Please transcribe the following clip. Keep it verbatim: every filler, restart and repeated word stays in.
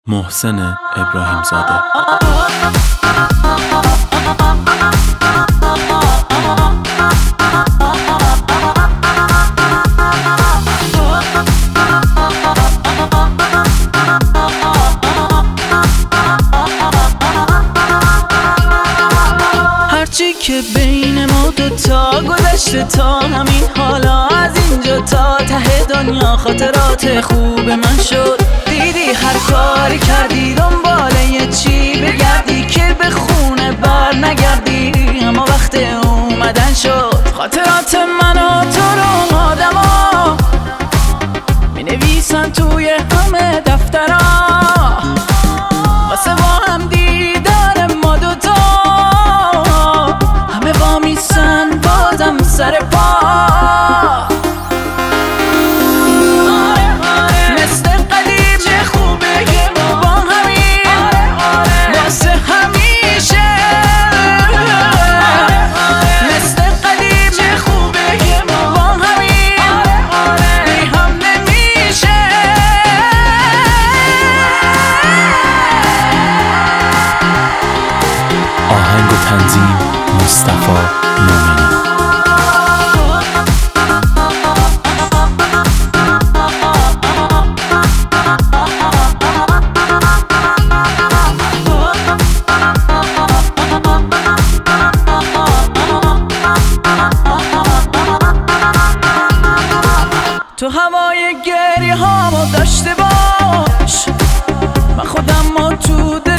محسن ابراهیم زاده. هرچی که بین ما دوتا گذشته تا همین حالا، از اینجا تا ته دنیا خاطرات خوب من شد. دیدی هر کاری کردی دنبال یه چی بگردی که به خونه بر نگردی، اما وقت اومدن شد. خاطرات من و تو رو آدما می نویسن توی همه دفترها، واسه با هم دیدار ما دوتا همه با میسن بازم سر پا. آهنگ و تنظیم مصطفی مومنی. تو هوای گریه هامو داشته باش، من خودم رو تو